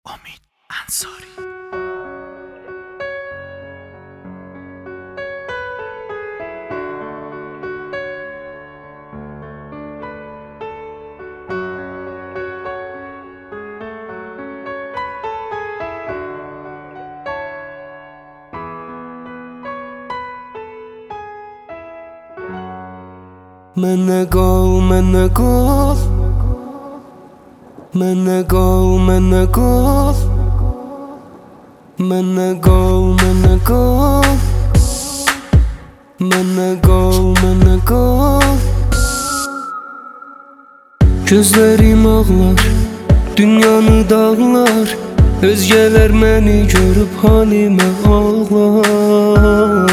امید انصاری. من گفت Gözlerim ağlar, dünyanı dağlar. Özgeler məni görüb halimə ağlar.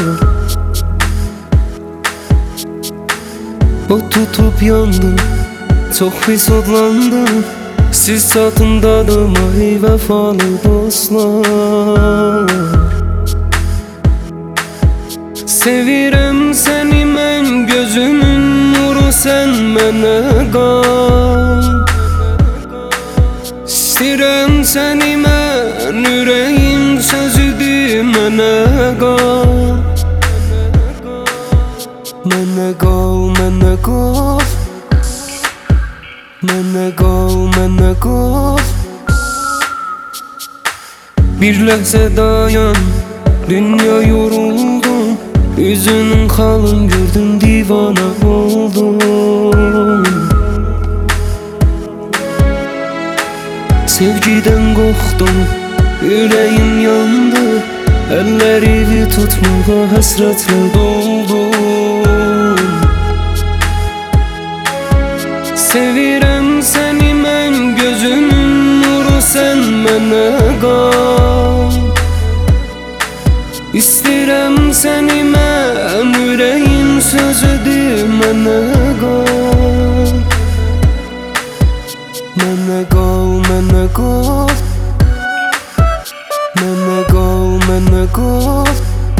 O tutup yandım, çok pis odlandım. Siz satındadım ay vəfalı dostlar. Sevirəm səni mən, gözümün nuru sən mənə qal. İstirəm səni mən, ürəyim sözüdür mənə qal. Mənə qal, mənə qal. Mənə qal, mənə qal. Bir ləhzə dayan, dünya yoruldum. Yüzünün xalın gördüm, divana oldum. Sevgiden qorxdum, ürəyim yandı. Əllərimi tutmağa həsrətlə doldum. Sevirəm səni mən, gözümün nuru sən mənə qal. İstirəm səni mən, ürəyim sözüdür mənə qal. Mənə qal, mənə qal. Mənə qal, mənə qal.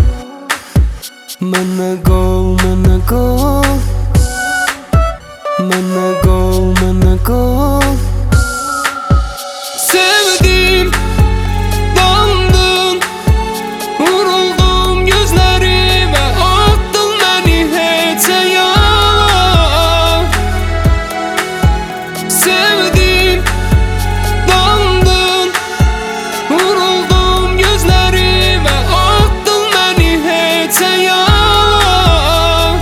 Mənə qal, mənə qal. Mənə qal, mənə qal. Sevdim, dandın, vuruldum gözlərimə, attın məni heçə yana. Sevdim, dandın, vuruldum gözlərimə, attın məni heçə yana.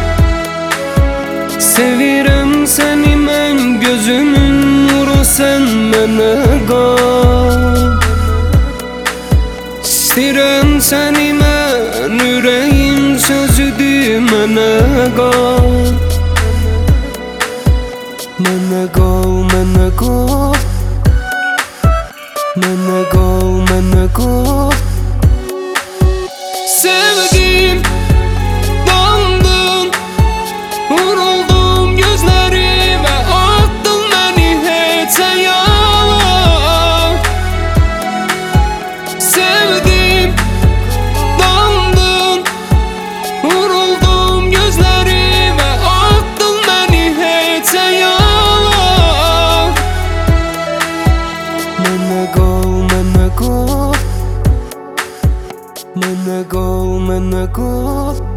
Sevirəm səni mən, gözümün nuru sən mənə qal. İstirəm səni mən, ürəyim sözüdür mənə qal. Mənə qal, mənə qal. Mənə qal, mənə qal. Sevdim, dandın, vuruldum gözlərimə, attın məni heçə yana. Sevdim, dandın, vuruldum gözlərimə, attın məni heçə yana. Mənə qal, mənə qal. Mənə qal, mənə qal.